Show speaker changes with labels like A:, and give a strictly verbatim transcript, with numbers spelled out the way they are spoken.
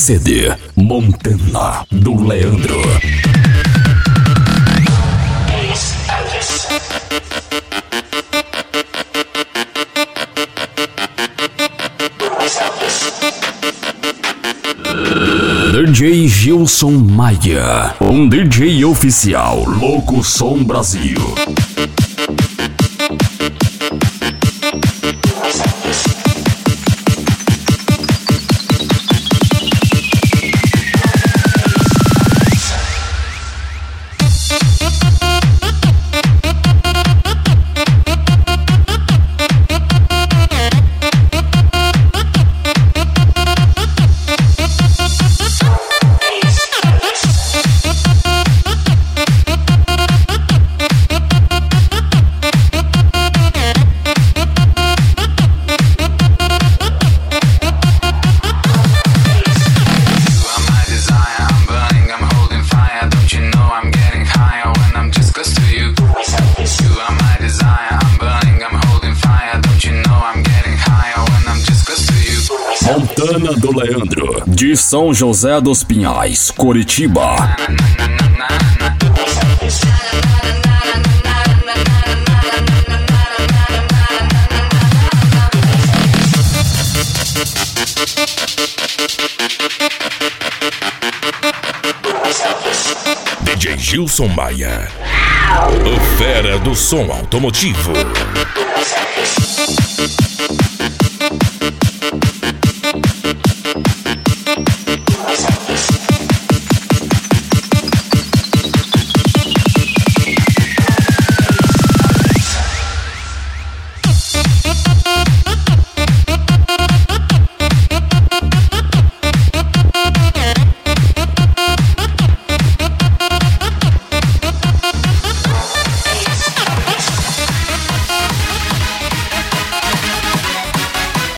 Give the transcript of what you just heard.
A: C D Montana do Leandro. D J Gilson Maia, um D J oficial, Louco Som Brasil. Montana do Leandro, de São José dos Pinhais, Curitiba.
B: D J Gilson Maia, o fera do som automotivo.